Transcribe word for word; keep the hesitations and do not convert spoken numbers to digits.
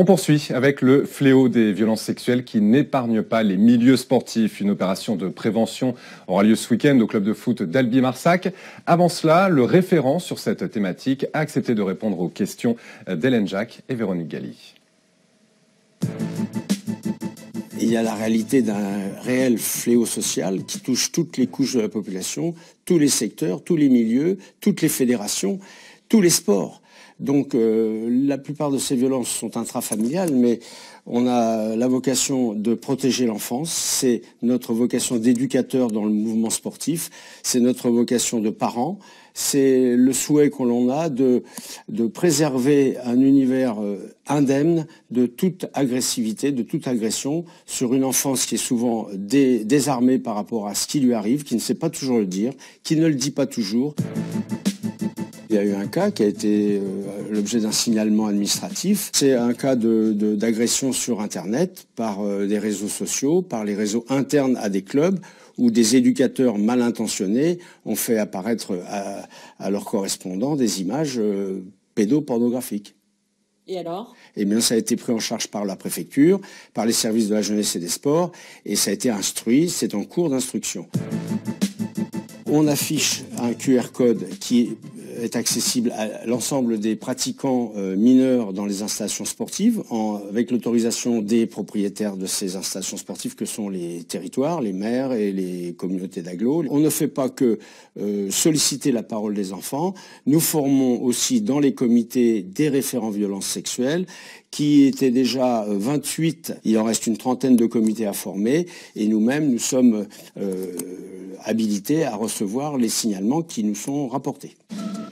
On poursuit avec le fléau des violences sexuelles qui n'épargne pas les milieux sportifs. Une opération de prévention aura lieu ce week-end au club de foot d'Albi-Marsac. Avant cela, le référent sur cette thématique a accepté de répondre aux questions d'Hélène Jacques et Véronique Galli. Il y a la réalité d'un réel fléau social qui touche toutes les couches de la population, tous les secteurs, tous les milieux, toutes les fédérations, tous les sports. Donc euh, la plupart de ces violences sont intrafamiliales, mais on a la vocation de protéger l'enfance, c'est notre vocation d'éducateur dans le mouvement sportif, c'est notre vocation de parents, c'est le souhait que l'on a de, de préserver un univers euh, indemne de toute agressivité, de toute agression sur une enfance qui est souvent dé, désarmée par rapport à ce qui lui arrive, qui ne sait pas toujours le dire, qui ne le dit pas toujours. Il y a eu un cas qui a été euh, l'objet d'un signalement administratif. C'est un cas de, de, d'agression sur Internet par euh, des réseaux sociaux, par les réseaux internes à des clubs, où des éducateurs mal intentionnés ont fait apparaître à, à leurs correspondants des images euh, pédopornographiques. Et alors ? Eh bien, ça a été pris en charge par la préfecture, par les services de la jeunesse et des sports, et ça a été instruit, c'est en cours d'instruction. On affiche un Q R code qui est accessible à l'ensemble des pratiquants euh, mineurs dans les installations sportives, en, avec l'autorisation des propriétaires de ces installations sportives que sont les territoires, les maires et les communautés d'agglo. On ne fait pas que euh, solliciter la parole des enfants. Nous formons aussi dans les comités des référents violences sexuelles qui étaient déjà vingt-huit, il en reste une trentaine de comités à former, et nous-mêmes, nous sommes euh, habilités à recevoir les signalements qui nous sont rapportés.